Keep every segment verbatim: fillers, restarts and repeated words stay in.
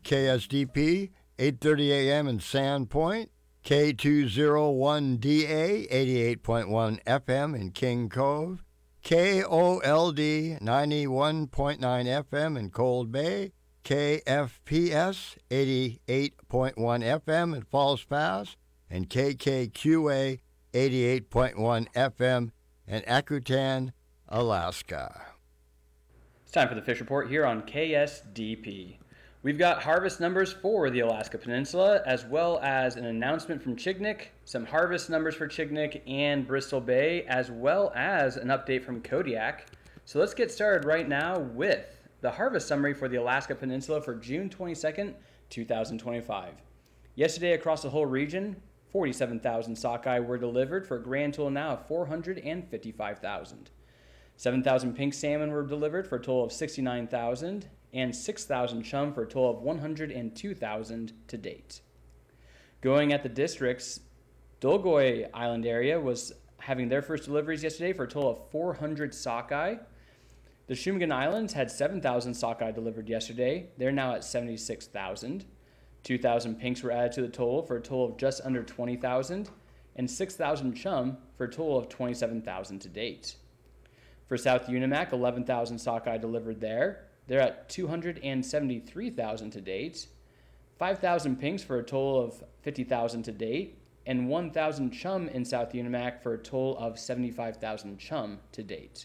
K S D P, eight thirty a.m. in Sandpoint, K two oh one D A, eighty-eight point one F M in King Cove, K O L D, ninety-one point nine F M in Cold Bay, K F P S, eighty-eight point one F M in Falls Pass, and K K Q A, eighty-eight point one F M in Akutan, Alaska. It's time for the Fish Report here on K S D P. We've got harvest numbers for the Alaska Peninsula, as well as an announcement from Chignik, some harvest numbers for Chignik and Bristol Bay, as well as an update from Kodiak. So let's get started right now with the harvest summary for the Alaska Peninsula for June twenty-second, twenty twenty-five. Yesterday across the whole region, forty-seven thousand sockeye were delivered for a grand total now of four hundred fifty-five thousand. seven thousand pink salmon were delivered for a total of sixty-nine thousand, and six thousand chum for a total of one hundred two thousand to date. Going at the districts, Dolgoy Island area was having their first deliveries yesterday for a total of four hundred sockeye. The Shumagon Islands had seven thousand sockeye delivered yesterday. They're now at seventy-six thousand. two thousand pinks were added to the total for a total of just under twenty thousand, and six thousand chum for a total of twenty-seven thousand to date. For South Unimac, eleven thousand sockeye delivered there. They're at two hundred seventy-three thousand to date. five thousand pinks for a total of fifty thousand to date. And one thousand chum in South Unimac for a total of seventy-five thousand chum to date.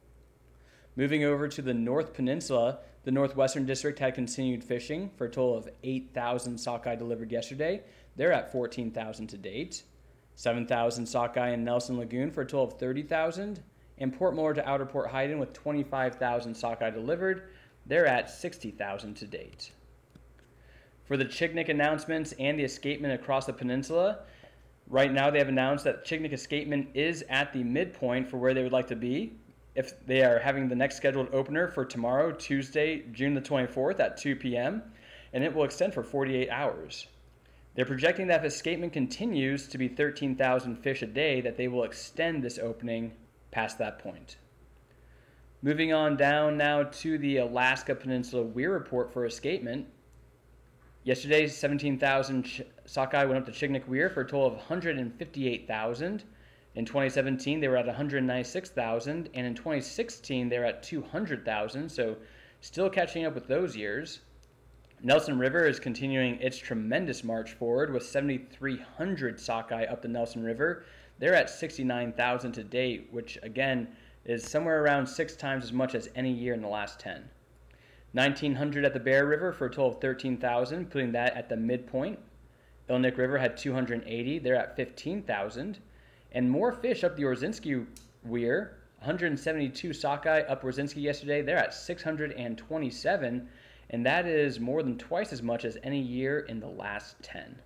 Moving over to the North Peninsula, the Northwestern District had continued fishing for a total of eight thousand sockeye delivered yesterday. They're at fourteen thousand to date. seven thousand sockeye in Nelson Lagoon for a total of thirty thousand. And Port Moore to Outer Port Heiden with twenty-five thousand sockeye delivered. They're at sixty thousand to date. For the Chignik announcements and the escapement across the peninsula, right now they have announced that Chignik escapement is at the midpoint for where they would like to be. If they are having the next scheduled opener for tomorrow, Tuesday, June the twenty-fourth at two p.m., and it will extend for forty-eight hours. They're projecting that if escapement continues to be thirteen thousand fish a day, that they will extend this opening past that point. Moving on down now to the Alaska Peninsula Weir report for escapement. Yesterday, seventeen thousand ch- sockeye went up to Chignik Weir for a total of one hundred fifty-eight thousand. In twenty seventeen, they were at one hundred ninety-six thousand, and in twenty sixteen, they were at two hundred thousand, so still catching up with those years. Nelson River is continuing its tremendous march forward with seven thousand three hundred sockeye up the Nelson River. They're at sixty-nine thousand to date, which again is somewhere around six times as much as any year in the last ten. nineteen hundred at the Bear River for a total of thirteen thousand, putting that at the midpoint. Ilnik River had two hundred eighty, they're at fifteen thousand. And more fish up the Orzinski Weir, one hundred seventy-two sockeye up Orzinski yesterday, they're at six hundred twenty-seven, and that is more than twice as much as any year in the last ten.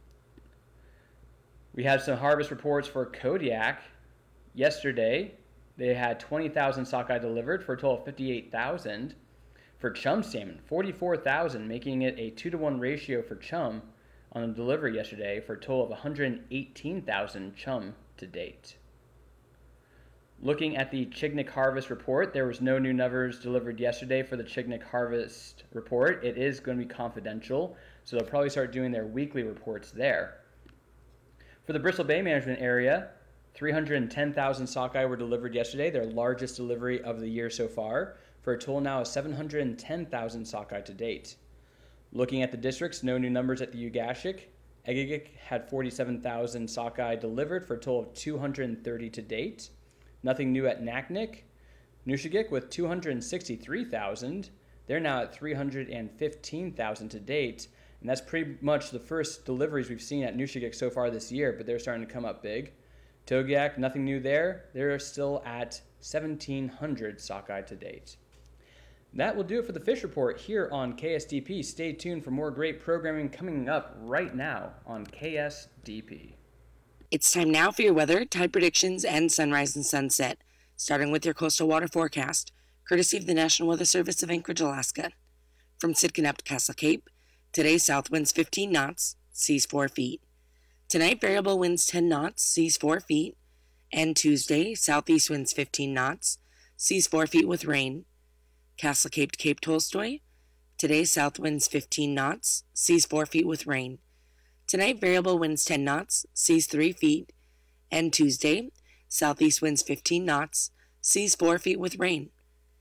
We have some harvest reports for Kodiak. Yesterday, they had twenty thousand sockeye delivered for a total of fifty-eight thousand. For chum salmon, forty-four thousand, making it a two to one ratio for chum on a delivery yesterday for a total of one hundred eighteen thousand chum to date. Looking at the Chignik harvest report, there was no new numbers delivered yesterday for the Chignik harvest report. It is going to be confidential, so they'll probably start doing their weekly reports there. For the Bristol Bay Management Area, three hundred ten thousand sockeye were delivered yesterday, their largest delivery of the year so far, for a total now of seven hundred ten thousand sockeye to date. Looking at the districts, no new numbers at the Ugashik. Egegik had forty-seven thousand sockeye delivered for a total of two hundred thirty to date. Nothing new at Naknek. Nushagik with two hundred sixty-three thousand. They're now at three hundred fifteen thousand to date. And that's pretty much the first deliveries we've seen at Nushagik so far this year, but they're starting to come up big. Togiak, nothing new there. They're still at seventeen hundred sockeye to date. That will do it for the Fish Report here on K S D P. Stay tuned for more great programming coming up right now on K S D P. It's time now for your weather, tide predictions, and sunrise and sunset, starting with your coastal water forecast, courtesy of the National Weather Service of Anchorage, Alaska. From Sitka up to Castle Cape, today south winds fifteen knots, seas four feet. Tonight variable winds ten knots, seas four feet. And Tuesday southeast winds fifteen knots, seas four feet with rain. Castle Cape to Cape Tolstoy, Today, south winds fifteen knots, seas four feet with rain. Tonight, variable winds ten knots, seas three feet. And Tuesday, southeast winds fifteen knots, seas four feet with rain.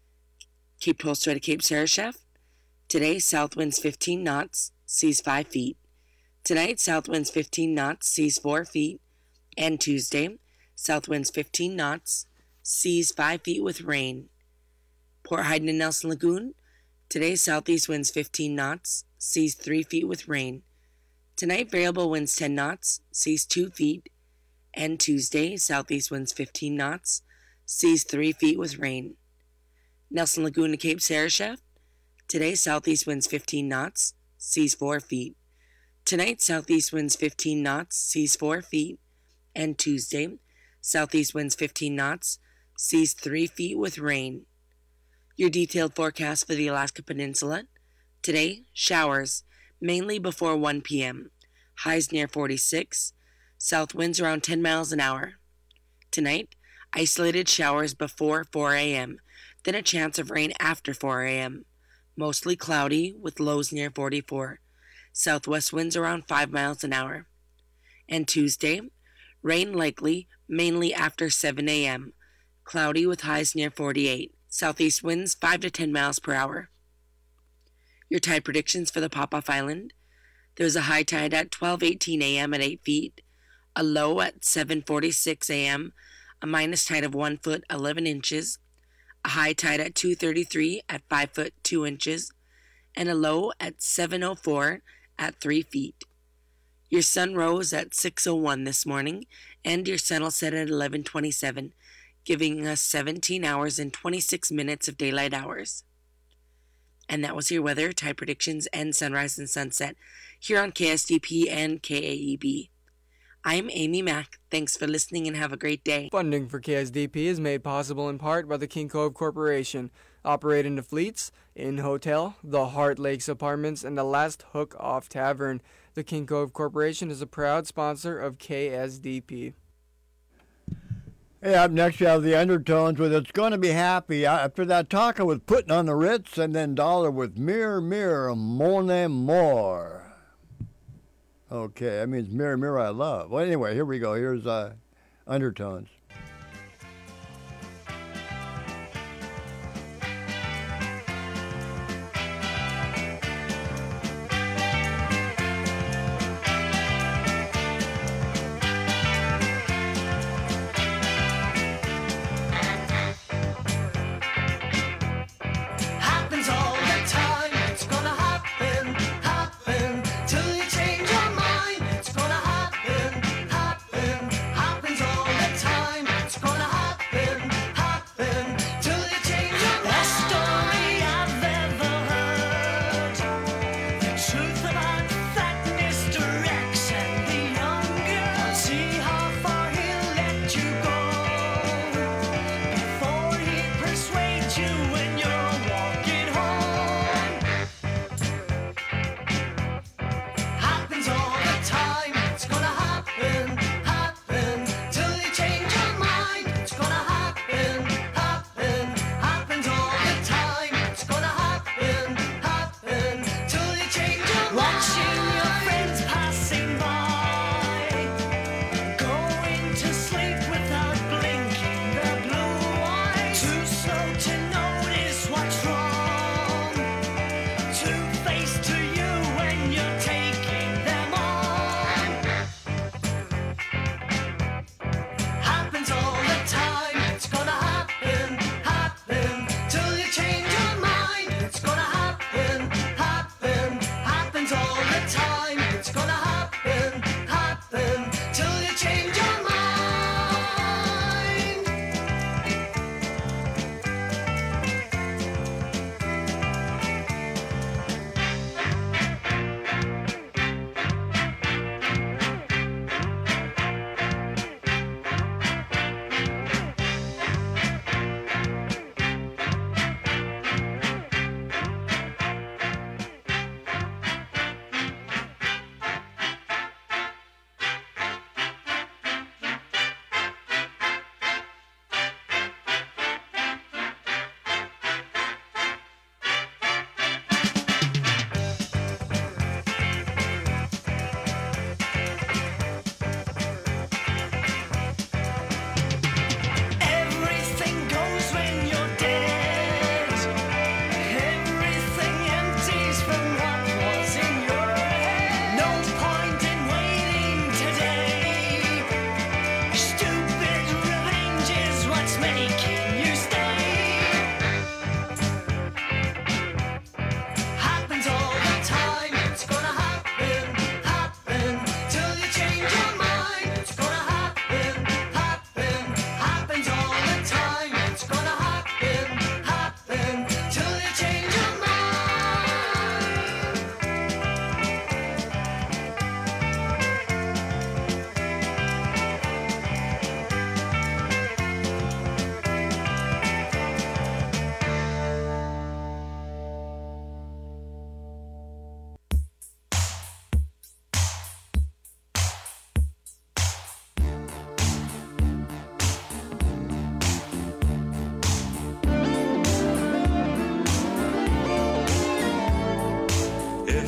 Cape Tolstoy to Cape Sarashef. Today, south winds fifteen knots, seas five feet. Tonight, south winds fifteen knots, seas four feet. And Tuesday, south winds fifteen knots, seas five feet with rain. Port Hayden and Nelson Lagoon. Today, southeast winds fifteen knots, seas three feet with rain. Tonight, variable winds ten knots, seas two feet. And Tuesday, southeast winds fifteen knots, seas three feet with rain. Nelson Lagoon to Cape Sarashef. Today, southeast winds fifteen knots, seas four feet. Tonight, southeast winds fifteen knots, seas four feet. And Tuesday, southeast winds fifteen knots, seas three feet with rain. Your detailed forecast for the Alaska Peninsula. Today, showers, mainly before one p.m. Highs near forty-six. South winds around ten miles an hour. Tonight, isolated showers before four a.m., then a chance of rain after four a.m. Mostly cloudy with lows near forty-four. Southwest winds around five miles an hour. And Tuesday, rain likely, mainly after seven a.m. Cloudy with highs near forty-eight. Southeast winds five to ten miles per hour. Your tide predictions for the Pop-Off Island. There's a high tide at twelve eighteen a.m. at eight feet, a low at seven forty-six a.m., a minus tide of one foot eleven inches, a high tide at two thirty-three at five foot two inches, and a low at seven oh four at three feet. Your sun rose at six oh one this morning, and your sun will set at eleven twenty-seven, giving us seventeen hours and twenty-six minutes of daylight hours. And that was your weather, tide predictions, and sunrise and sunset here on K S D P and K A E B. I'm Amy Mack. Thanks for listening and have a great day. Funding for K S D P is made possible in part by the King Cove Corporation, operating the Fleets, Inn Hotel, the Heart Lakes Apartments, and the Last Hook Off Tavern. The King Cove Corporation is a proud sponsor of K S D P. Hey, up next you have the Undertones with It's Gonna Be Happy. After that talk I was putting on the Ritz, and then Dollar with Mirror, Mirror, Mon More. Okay, that means Mirror, Mirror, I Love. Well, anyway, here we go. Here's uh, Undertones. Time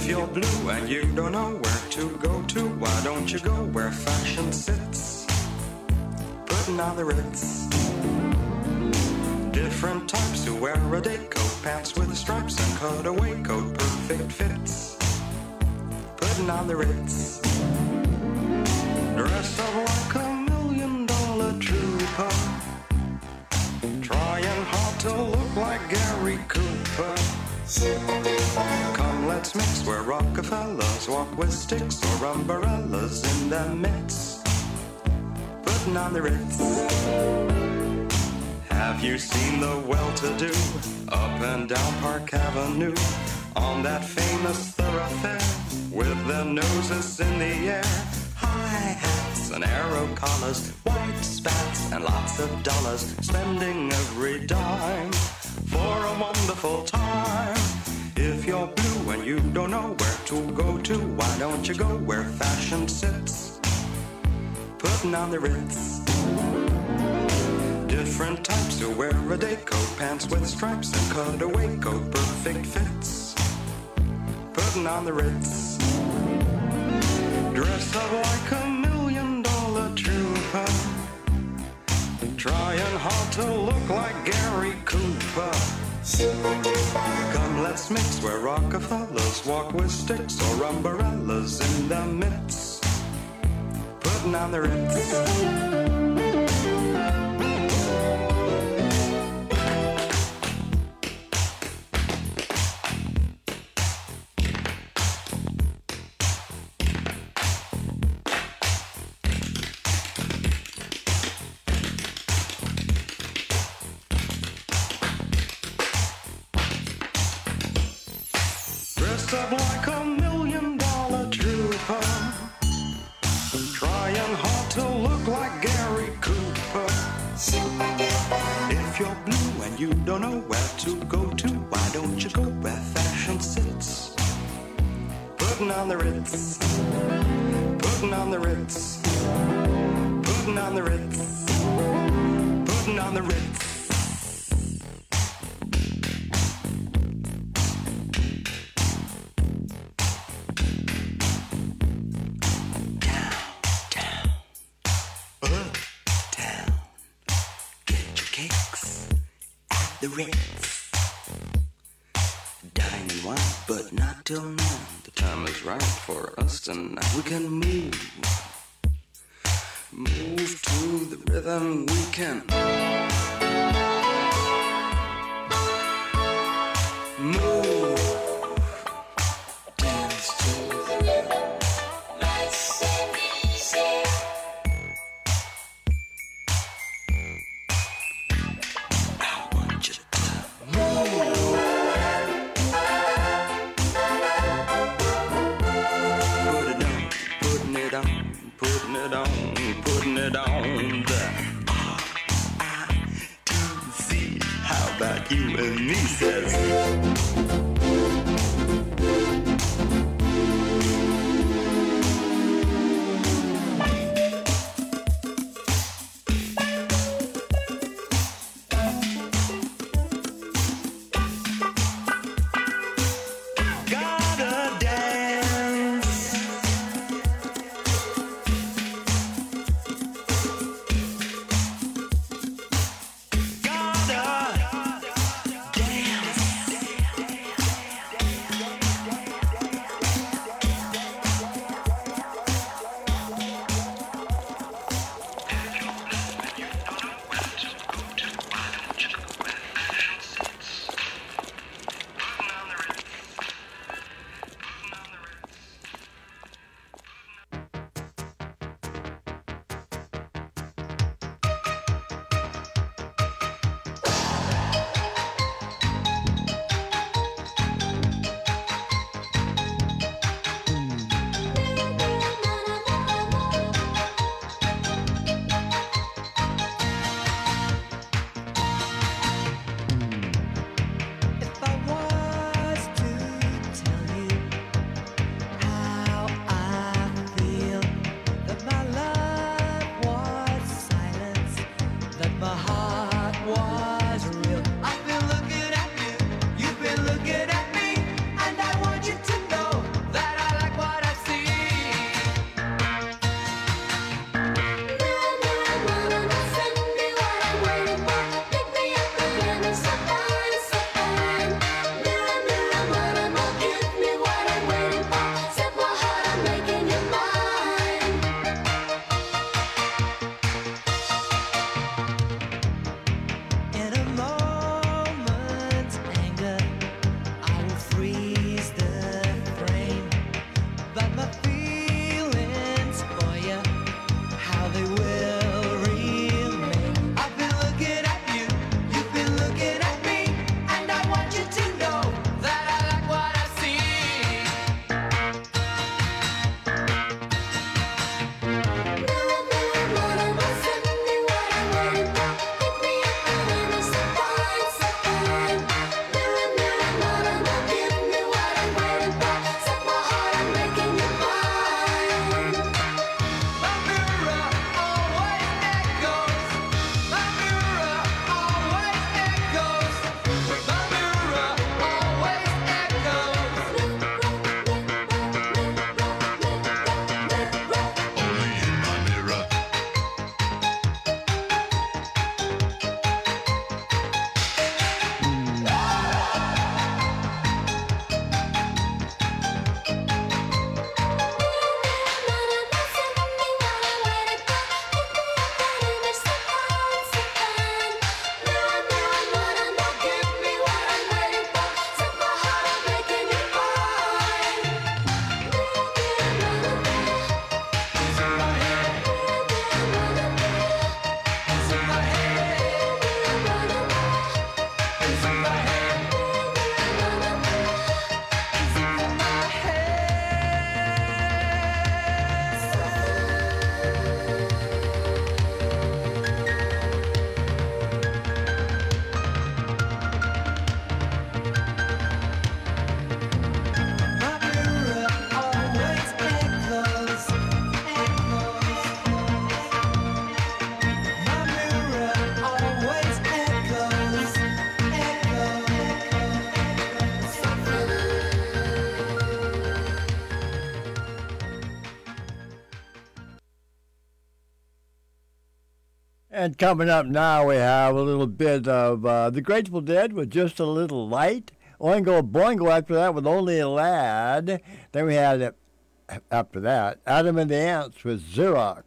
you're blue and you don't know where to go to, why don't you go where fashion sits? Putting on the Ritz. Different types who wear a day coat, pants with stripes and cutaway coat, perfect fits. Putting on the Ritz. Dress up like a million dollar trooper, trying hard to look like Gary Cooper. Come, let's mix where Rockefellers walk with sticks or umbrellas in their midst. Putting on the Ritz. Have you seen the well-to-do up and down Park Avenue on that famous thoroughfare with their noses in the air? High hats and arrow collars, white spats and lots of dollars, spending every dime for a wonderful time. If you're blue and you don't know where to go to, why don't you go where fashion sits? Putting on the Ritz. Different types who wear a day coat, pants with stripes and cutaway coat, perfect fits. Putting on the Ritz. Dress up like a million dollar trooper, trying hard to look like Gary Cooper. Come, let's mix where Rockefellers walk with sticks or umbrellas in their midst. Putting on the Ritz. Up like a million dollar trooper, trying hard to look like Gary Cooper. If you're blue and you don't know where to go to, why don't you go where fashion sits? Putting on the Ritz. Putting on the Ritz. Putting on the Ritz. Putting on the Ritz. The Ritz. Dine and wine, but not till now. The time is right for us tonight. We can move, move to the rhythm. We can move, dance to the rhythm. Nice and easy. Putting it on, putting it on the R I T C. How about you and me, says And coming up now, we have a little bit of uh, The Grateful Dead with Just a Little Light. Oingo Boingo after that with Only a Lad. Then we had, uh, after that, Adam and the Ants with Xerox.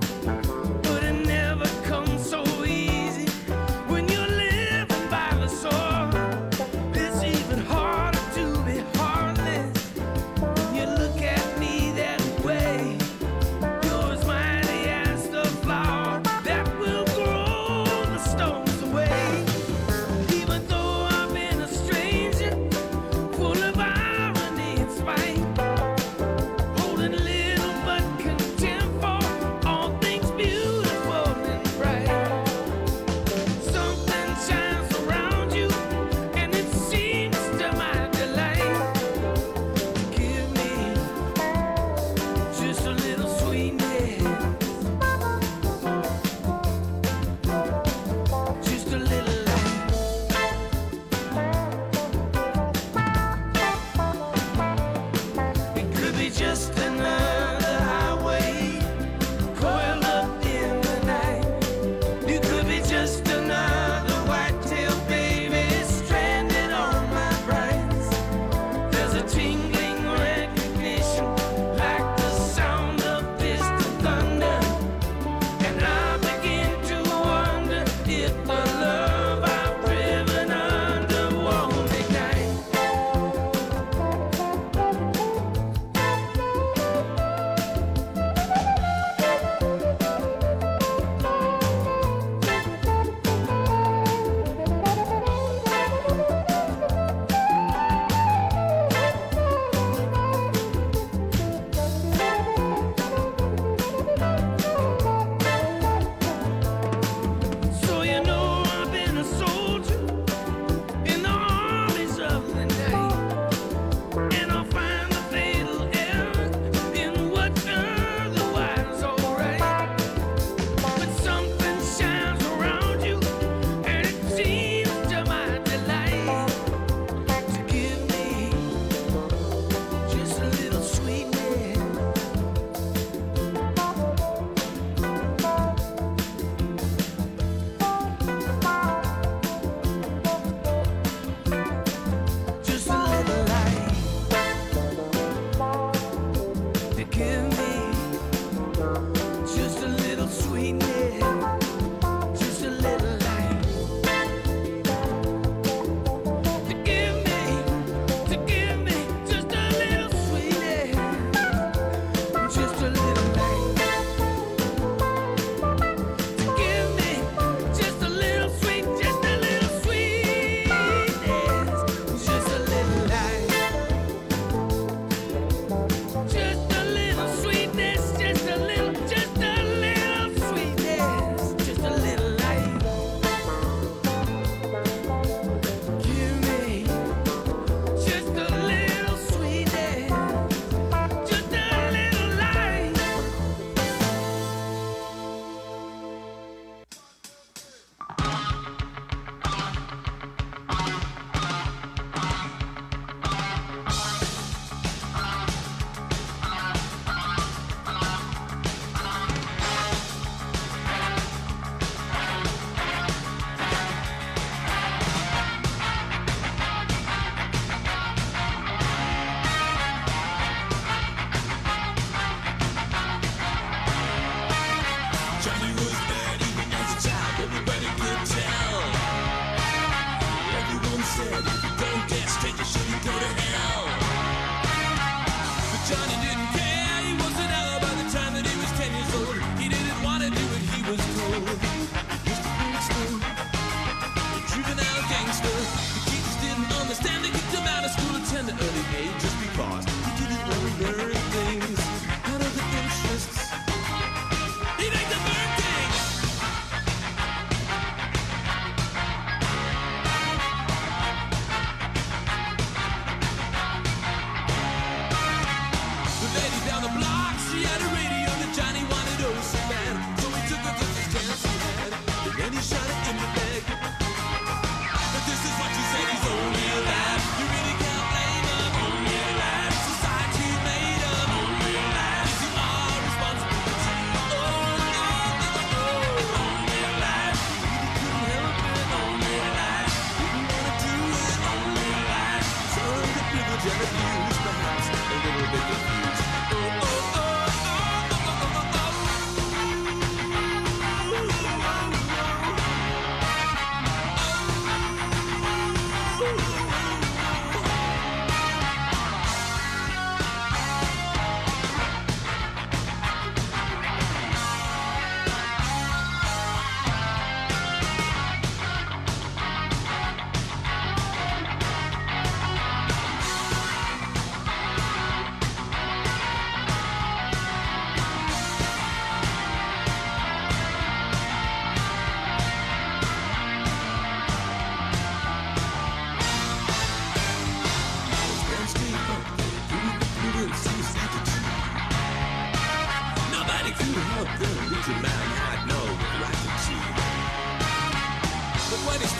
But it never comes so easy when you're living by the soul.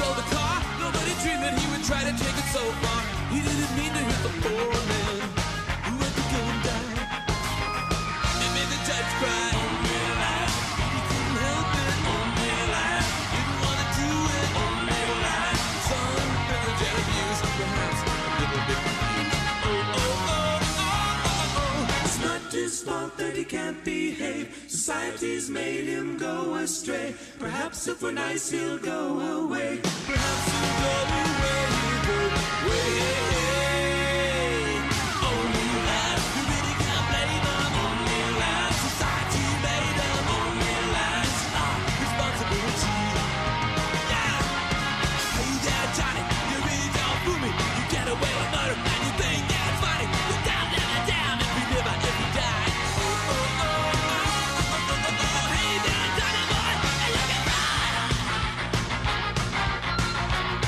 stole the car. Nobody dreamed that he would try to take it so far. He didn't mean to hit the poor man who had to go and die. It made the judge cry. Only laugh. He couldn't help it. Only laugh. Didn't want to do it. Only laugh. Some privilege and abuse, perhaps a little bit confused. Oh, oh, oh, oh, oh, oh. It's not his fault that he can't behave. Society's made him go astray. Perhaps if we're nice, he'll go away. Perhaps he'll go away, go away. Only laugh. You really can't blame him. Only laugh. Society made him. Only laugh. It's our responsibility. Yeah. Hey there, Johnny. You really don't fool me. You get away with murder and you think that's funny. You're down, down, and down. If you live, if you die. Oh, oh, oh, oh, oh, oh, oh. Hey there, Johnny boy. And you can run.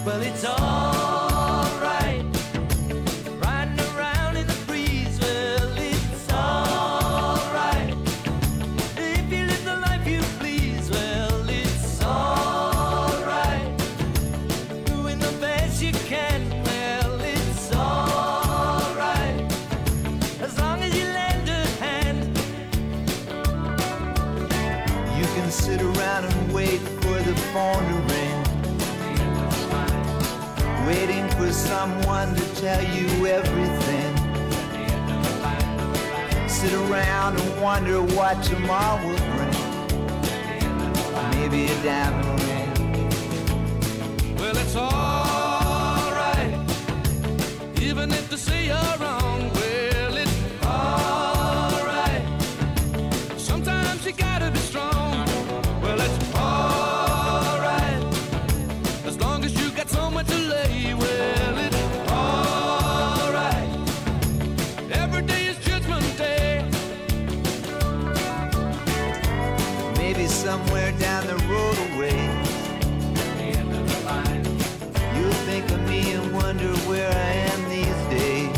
Well, it's alright. Riding around in the breeze, well, it's alright. If you live the life you please, well, it's alright. Doing the best you can, well, it's alright. As long as you lend a hand. You can sit around and wait for the phone to ring, waiting for someone to tell you everything. Sit around and wonder what tomorrow will bring. Maybe a diamond ring. Well, it's alright, even if they say you're wrong. Well, it's alright. Sometimes you gotta be strong. Well, it's alright, as long as you got somewhere to lay. Well, it's alright. Every day is Judgment Day. Maybe somewhere down the road away, you'll think of me and wonder where I am these days.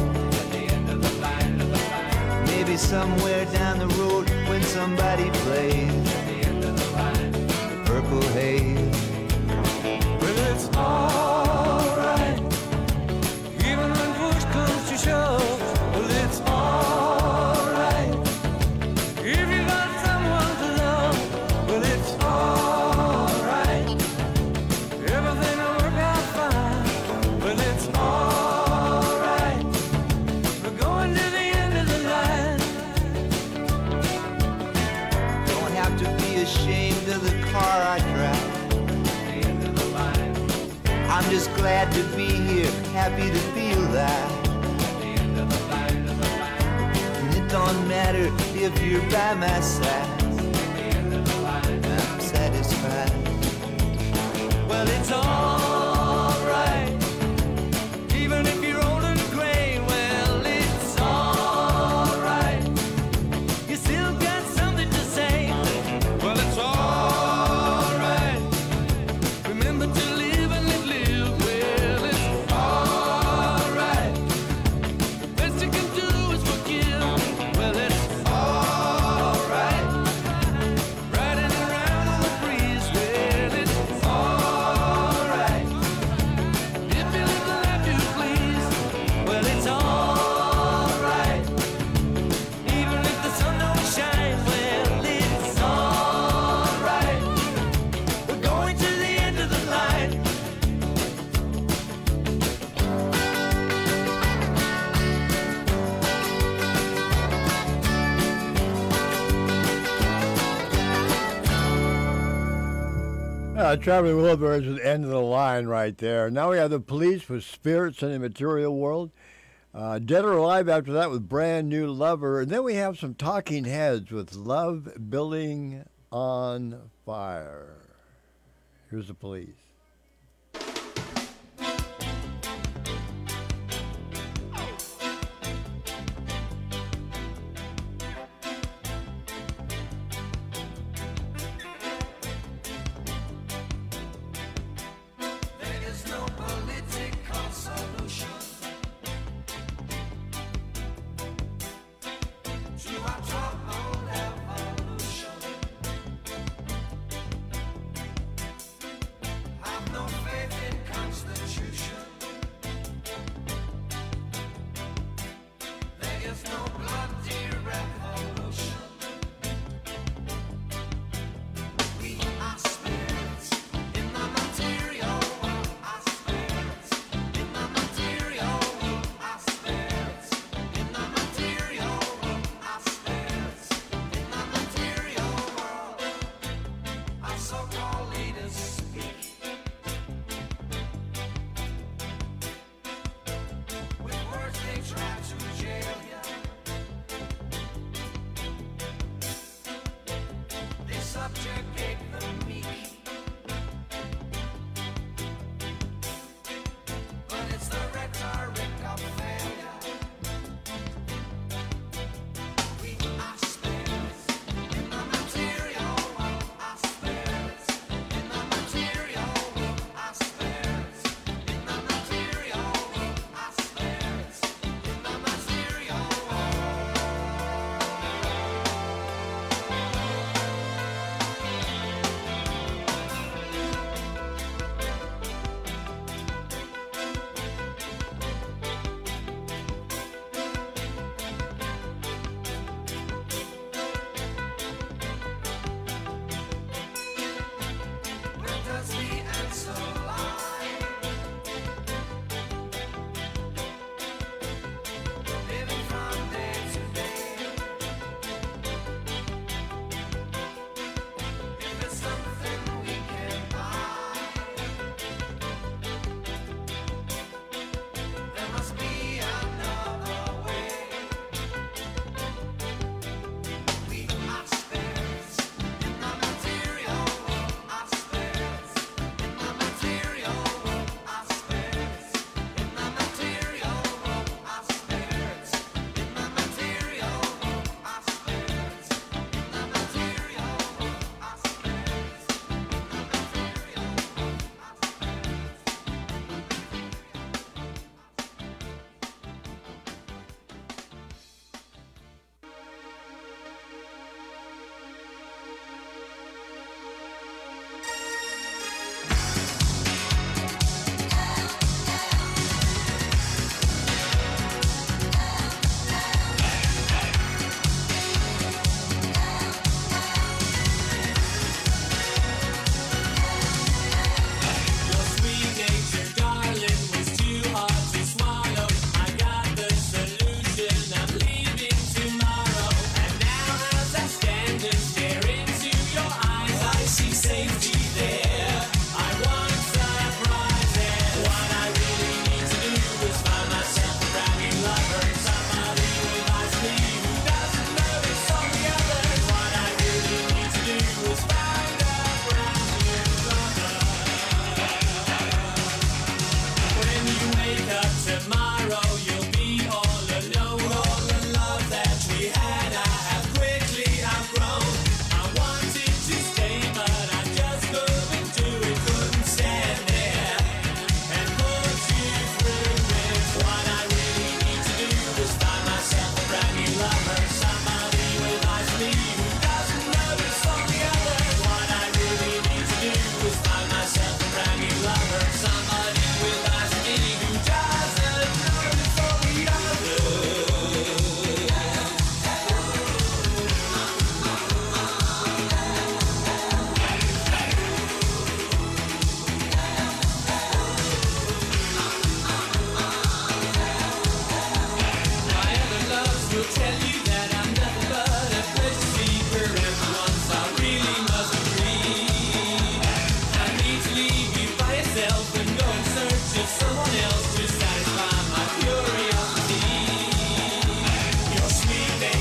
Maybe somewhere down the road when somebody plays Purple Haze. Well, it's alright, even when push comes to shove. Well, it's alright, if you got someone to love. Well, it's alright, everything will work out fine. Well, it's alright, we're going to the end of the line. Don't have to be ashamed of the car I drive. I'm just glad to be here, happy to be alive. And it don't matter if you're by my side, I'm satisfied. Well, it's alright, even if you're old and gray. Well, it's alright, you still got something to say. Well, it's alright, remember to live and live, live. Well, it's alright, the best you can do is forgive. Well, it's alright, riding around on the breeze. Well, it's alright, if you live the life you please. Well, it's alright, even if the sun don't shine. Well, it's alright, we're going to the end of the line. Uh, Traveling Wilburys at the end of the line right there. Now we have the Police with Spirits in the Material World. Uh, Dead or Alive after that with Brand New Lover. And then we have some Talking Heads with Love Building on Fire. Here's the Police. There's no political solution to our troubled evolution.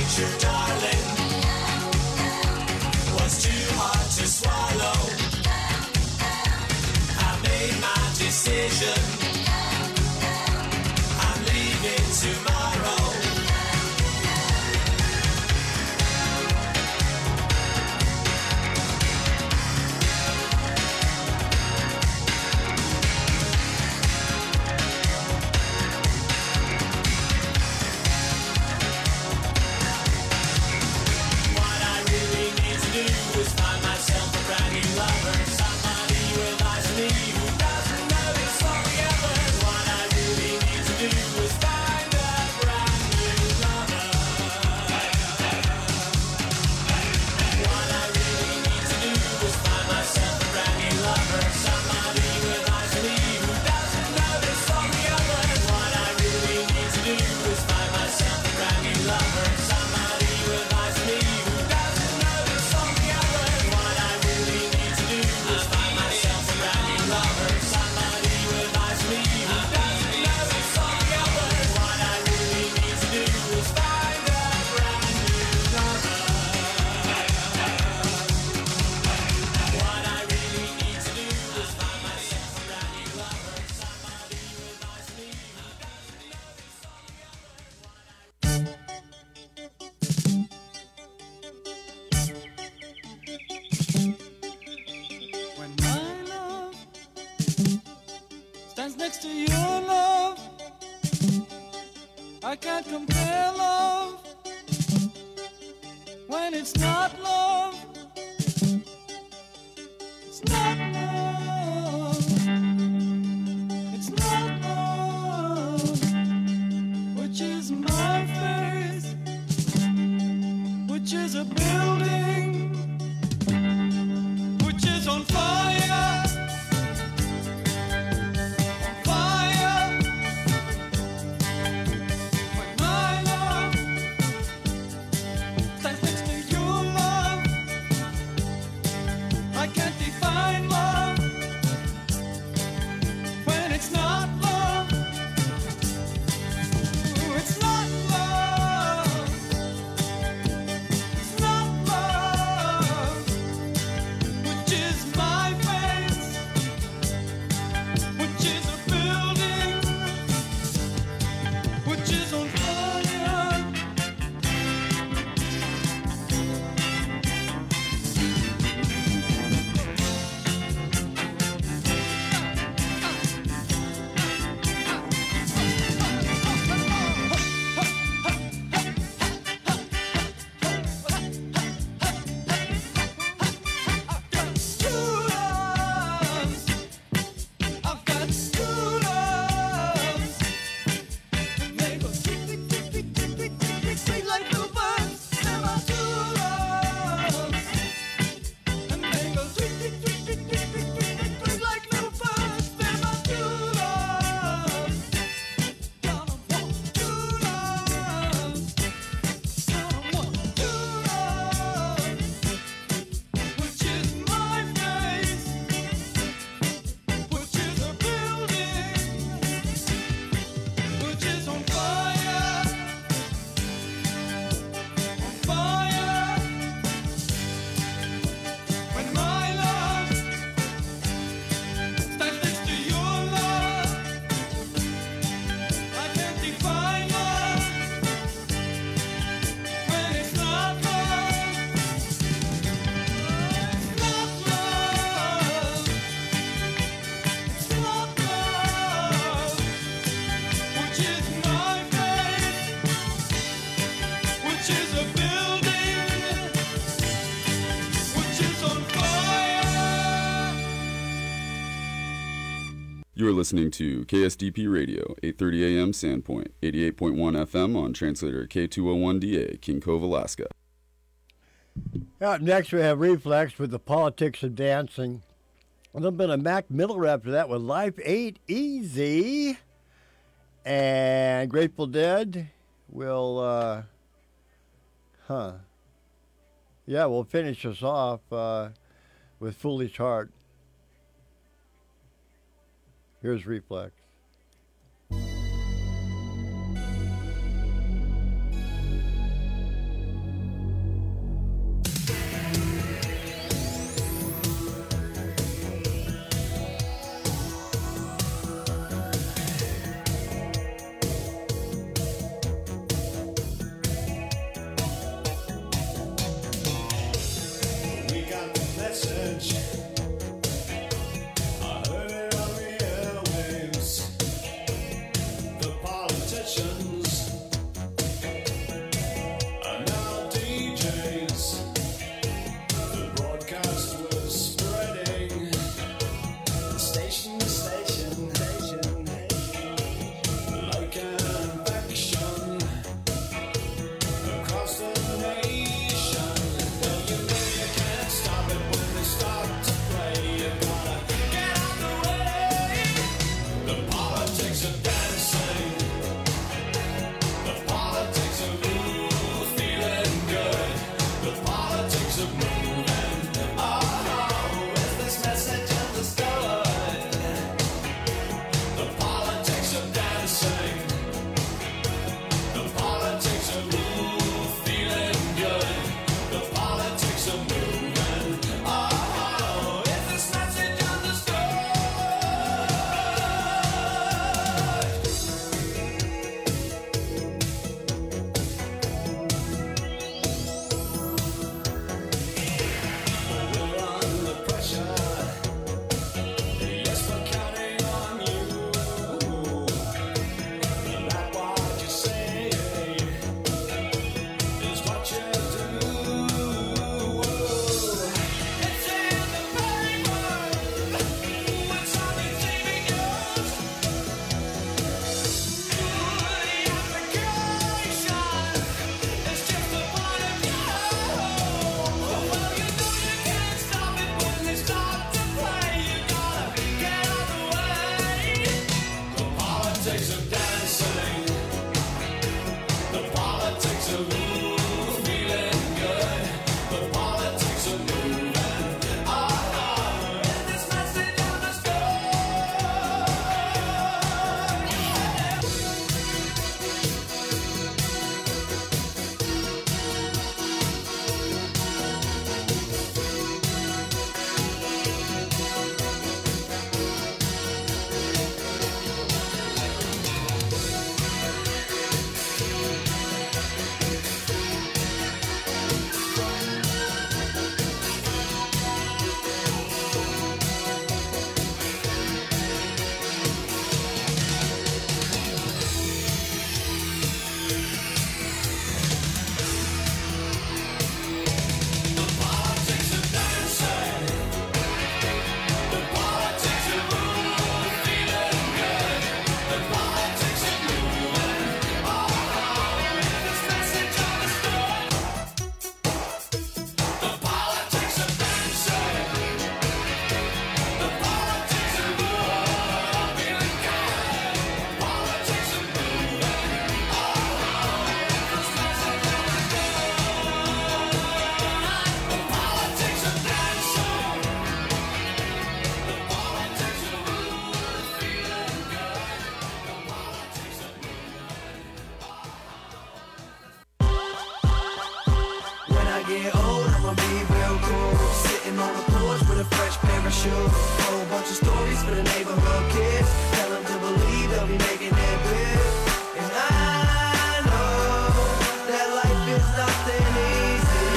nature, darling, was too hard to swallow. I made my decision. I'm leaving tomorrow. Next to your love, I can't compare love when it's not love. It's not love. It's not love. Which is my face, which is a building, which is on fire. You are listening to K S D P Radio, eight thirty A M Sandpoint, eighty-eight point one F M on translator K two oh one D A, King Cove, Alaska. Up next we have Reflex with the Politics of Dancing. A little bit of Mac Miller after that with Life Ain't Easy. And Grateful Dead will, uh, huh. Yeah, we'll finish us off uh, with Foolish Heart. Here's Reflex. get old, I'ma be real cool. Sitting on the porch with a fresh pair of shoes. Whole bunch of stories for the neighborhood kids. Tell them to believe they'll be making it big. And I know that life is nothing easy.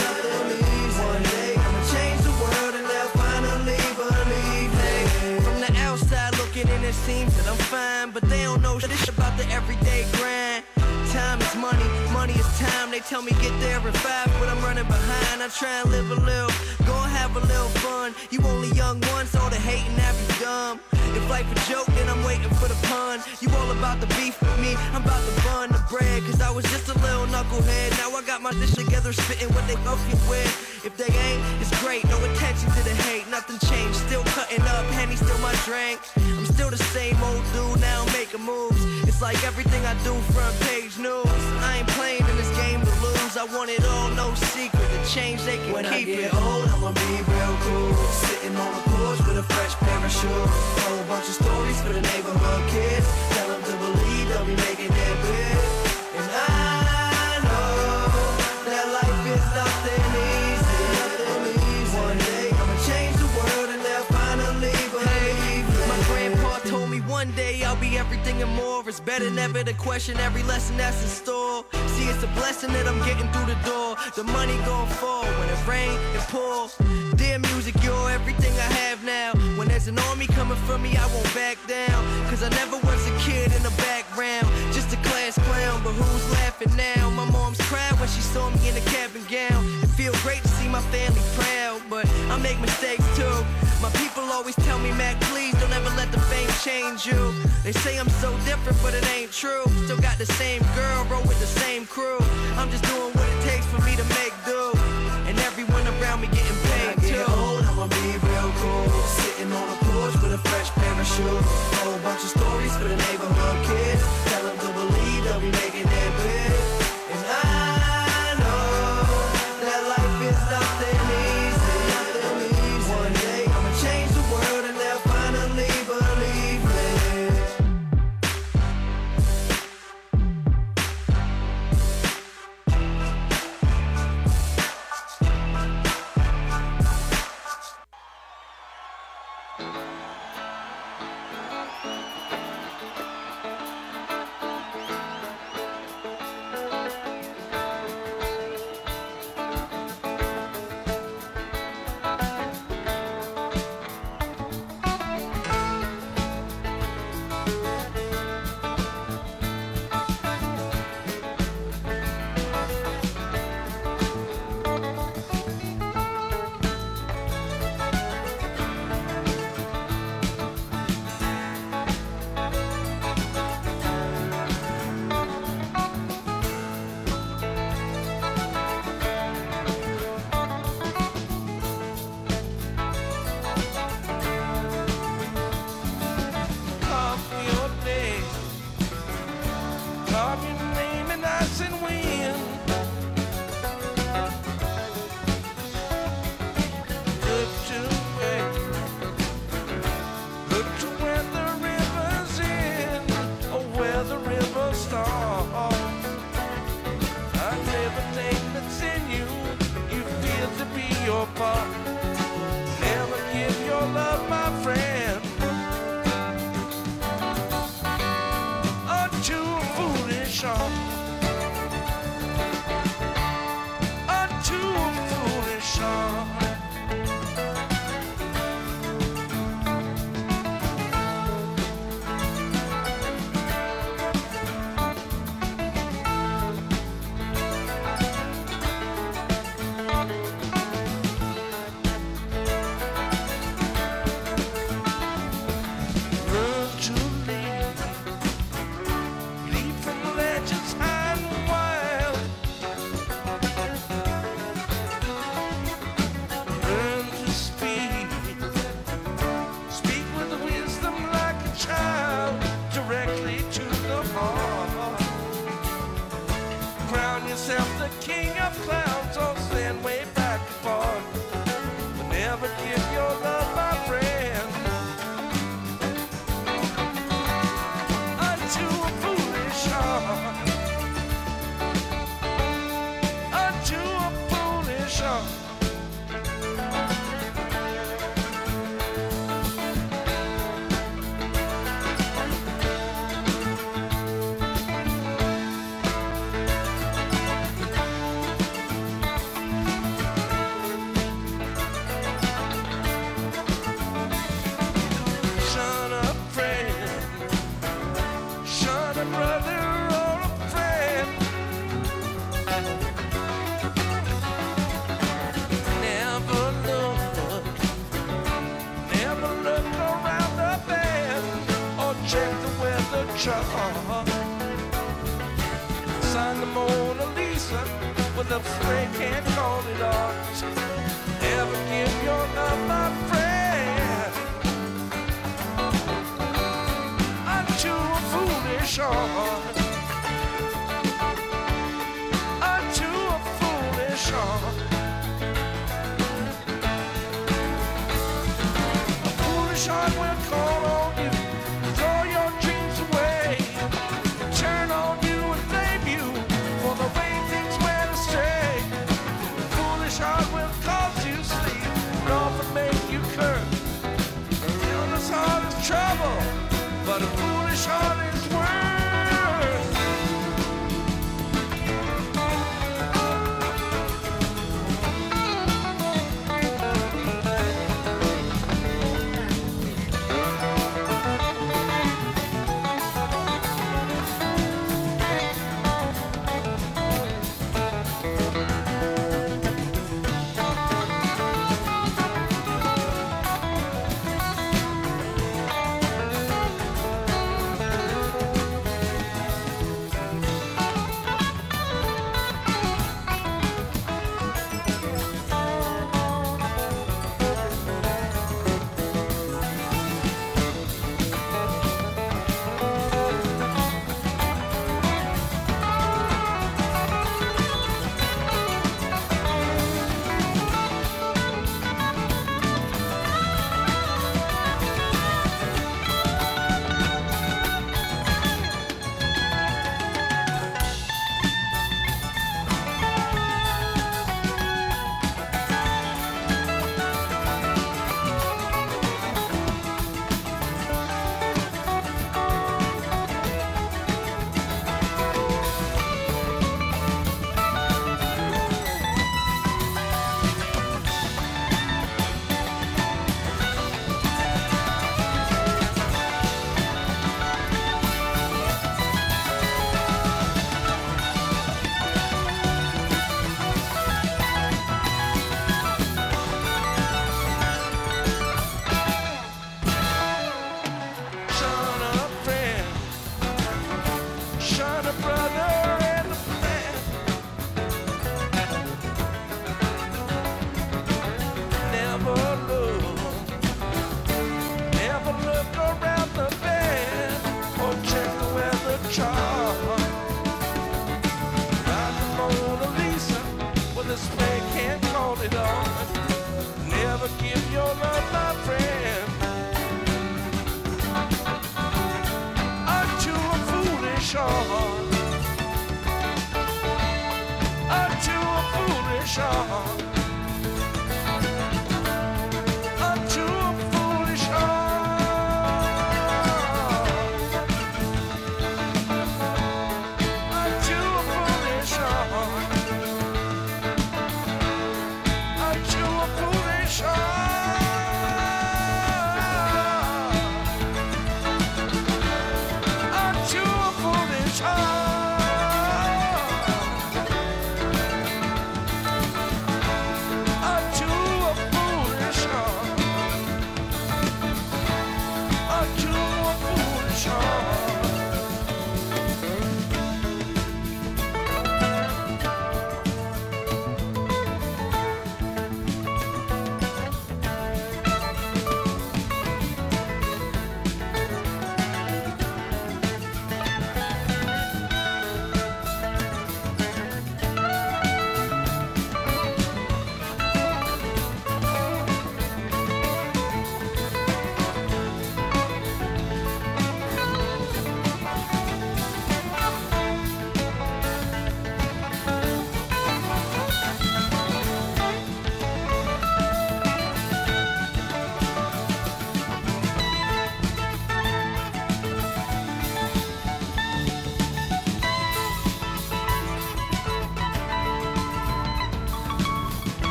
One day I'ma change the world and they'll finally believe me. From the outside looking in, it seems that I'm fine, but they don't know shit about the everyday grind. Time is money, money is time. They tell me get there in five, but I'm running behind. I try and live a little, go and have a little fun. You only young once, all the hating have you dumb. If life a joke, then I'm waiting for the pun. You all about the beef with me, I'm about to bun the bread. Cause I was just a little knucklehead. Now I got my dish together, spitting what they fucking with. If they ain't, it's great, no attention to the hate. Nothing changed, still cutting up, Henny still my drink. I'm still the same old dude, now I'm making moves. It's like everything I do, front page news. I ain't playing in this game to lose. I want it all, no secret. The change they can when keep it. When I get it. old, I'ma be real cool. Sitting on the porch with a fresh pair of shoes. Whole bunch of stories for the neighborhood kids. Tell them to believe they'll be making it big. And I know that life is nothing easy. One day I'ma change the world and they'll finally believe me. My grandpa told me one day I'll be everything and more. It's better never to question every lesson that's in store. See, it's a blessing that I'm getting through the door. The money gon' fall when it rain and pour. Dear music, you're everything I have now. When there's an army coming for me, I won't back down. Cause I never was a kid in the background, just a class clown, but who's laughing now? My mom's cried when she saw me in a cap and gown. It feel great to see my family proud, but I make mistakes too. My people always tell me, Mac, please don't ever let the fame change you. They say I'm so different, but it ain't true. Still got the same girl, roll with the same crew. I'm just doing what it takes for me to make do. And everyone around me getting paid when I too. Get old, I'ma be real cool. Sitting on the porch with a fresh pair of shoes. Whole bunch of stories for the neighborhood kids. Tell them to believe they'll be making it big. And I know that life is nothing easy. One day I'ma change the world and they'll finally believe me. Unto a foolish When the spray can't hold it on. Never give your love, my friend, unto a foolish heart. Unto a foolish heart. A foolish heart will call on you, throw your dreams away, turn on you and blame you for the way things went astray. A foolish heart will cause you sleep, and often make you curse. An illness heart is trouble, but a foolish heart is worse.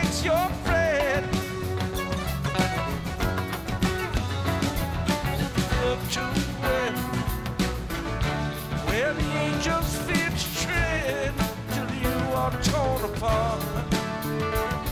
meets your friend. Look to where, where the angels fear to tread till you are torn apart.